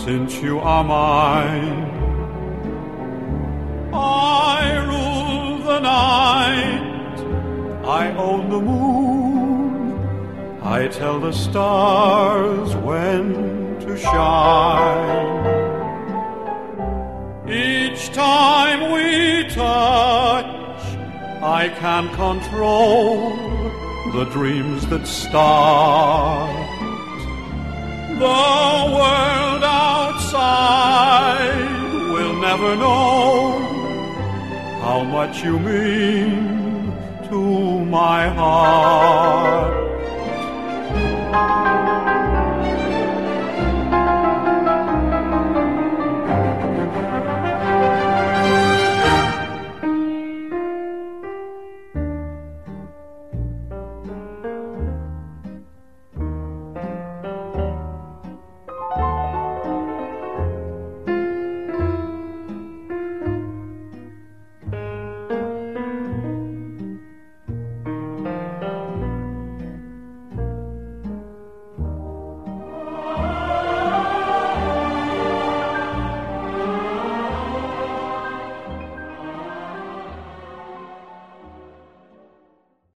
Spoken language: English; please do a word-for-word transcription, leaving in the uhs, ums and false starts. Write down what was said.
since you are mine. I rule the night, I own the moon, I tell the stars when to shine. Each time we touch, I can control the dreams that start. The world outside will never know how much you mean to my heart.